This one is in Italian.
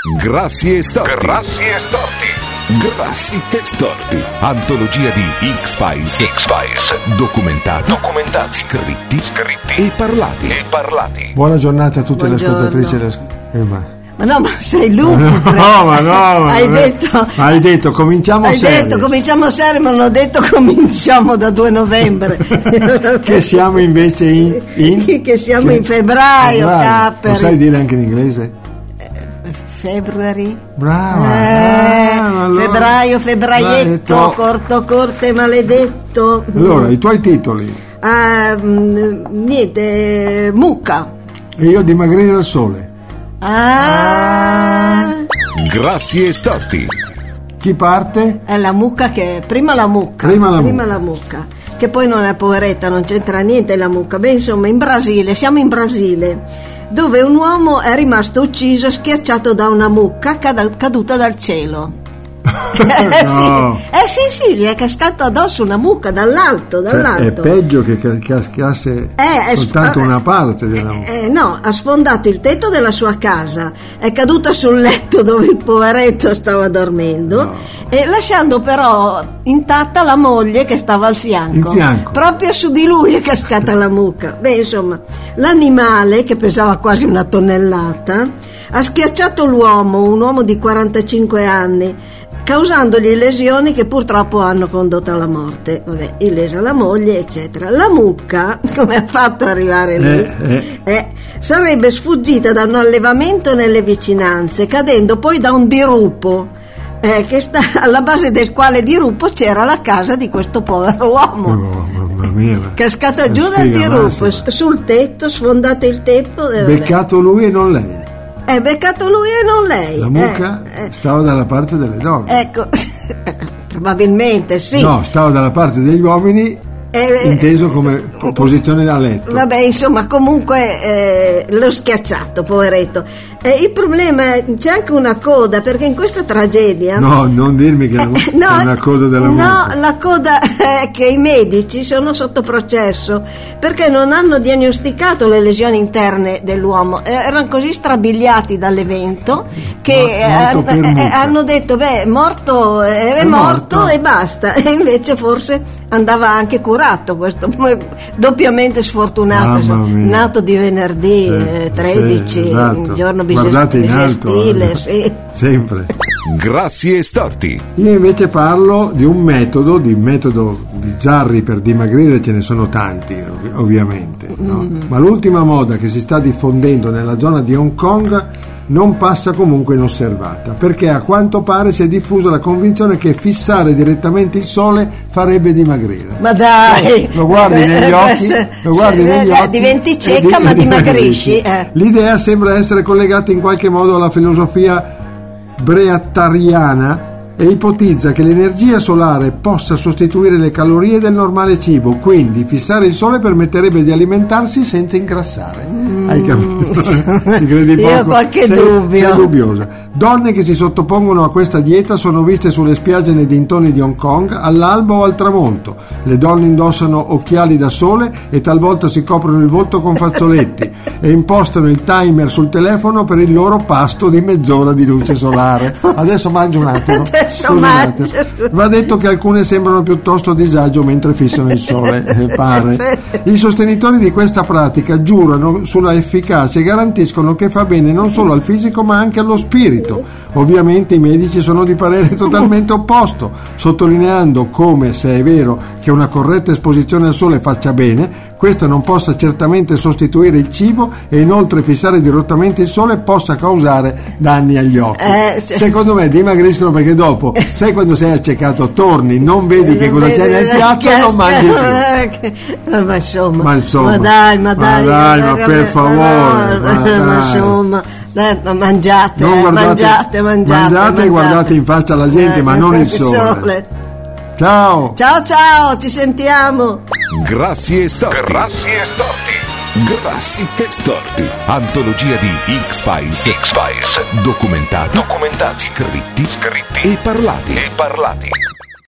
Grassi e Storti. Grassi e Storti. Grassi e Storti. Antologia di X-Files. X-Files. Documentati. Scritti. E parlati. Buona giornata a tutte le Buongiorno. ascoltatrici e le Ma no, ma sei lupo. Hai detto cominciamo Hai serio. detto cominciamo serio, ma non ho detto cominciamo da 2 novembre. Che siamo invece in Che siamo in febbraio, Lo capperi. sai dire anche in inglese? February. Brava. Allora, Febbraietto, corte, maledetto. Allora, i tuoi titoli. Niente, mucca. E io dimagrire al sole. Grassi e Storti. Chi parte? È la mucca che prima la mucca, che poi non è poveretta, non c'entra niente la mucca. Beh, insomma, siamo in Brasile, dove un uomo è rimasto ucciso schiacciato da una mucca caduta dal cielo. No. Sì, gli è cascato addosso una mucca dall'alto. È peggio che cascasse soltanto una parte della mucca. No, ha sfondato il tetto della sua casa, è caduta sul letto dove il poveretto stava dormendo, e lasciando però intatta la moglie che stava al fianco. Proprio su di lui è cascata la mucca. Beh, insomma, l'animale, che pesava quasi 1 tonnellata, ha schiacciato un uomo di 45 anni, causandogli lesioni che purtroppo hanno condotto alla morte. Vabbè, illesa la moglie, eccetera. La mucca, come ha fatto ad arrivare lì? Sarebbe sfuggita da un allevamento nelle vicinanze, cadendo poi da un dirupo, che sta alla base del quale dirupo c'era la casa di questo povero uomo. Mamma mia. Cascata giù dal dirupo, sul tetto, sfondato il tetto. Beccato lui e non lei. Beccato lui e non lei. La mucca stava dalla parte delle donne. Ecco, probabilmente sì. No, stava dalla parte degli uomini, inteso come posizione da letto. Vabbè, insomma, comunque l'ho schiacciato, poveretto. Il problema è c'è anche una coda, perché in questa tragedia... No, non dirmi che è una coda della mucca. No, la coda è che i medici sono sotto processo perché non hanno diagnosticato le lesioni interne dell'uomo. Erano così strabiliati dall'evento che hanno detto, è morto e basta. E invece forse andava anche curato, questo doppiamente sfortunato, nato di venerdì 13, esatto. giorno guardate in alto, sì. Sempre. Grassi e Storti. Io invece parlo di un metodo bizzarri per dimagrire, ce ne sono tanti ovviamente, no? Ma l'ultima moda che si sta diffondendo nella zona di Hong Kong non passa comunque inosservata, perché a quanto pare si è diffusa la convinzione che fissare direttamente il sole farebbe dimagrire. Ma dai! Lo guardi negli occhi, diventi cieca ma dimagrisci. L'idea sembra essere collegata in qualche modo alla filosofia breattariana e ipotizza che l'energia solare possa sostituire le calorie del normale cibo, quindi fissare il sole permetterebbe di alimentarsi senza ingrassare. Hai capito? Ci credi poco? Io ho qualche dubbio. Sei dubbiosa. Donne che si sottopongono a questa dieta sono viste sulle spiagge nei dintorni di Hong Kong all'alba o al tramonto. Le donne indossano occhiali da sole e talvolta si coprono il volto con fazzoletti e impostano il timer sul telefono per il loro pasto di mezz'ora di luce solare. Adesso mangio un attimo. Va detto che alcune sembrano piuttosto a disagio mentre fissano il sole, pare. I sostenitori di questa pratica giurano sulla efficacia e garantiscono che fa bene non solo al fisico ma anche allo spirito. Ovviamente i medici sono di parere totalmente opposto, sottolineando come, se è vero che una corretta esposizione al sole faccia bene, questa non possa certamente sostituire il cibo e inoltre fissare direttamente il sole possa causare danni agli occhi. Secondo me dimagriscono perché dopo, sai quando sei accecato, torni, non vedi che cosa c'è nel piatto e non mangi più. Ma insomma, ma per favore, ma insomma, mangiate e guardate in faccia alla gente, ma non il sole. Ciao, ci sentiamo. Grassi e Storti. Grassi e Storti. Antologia di X-Files. Documentati. Scritti e parlati.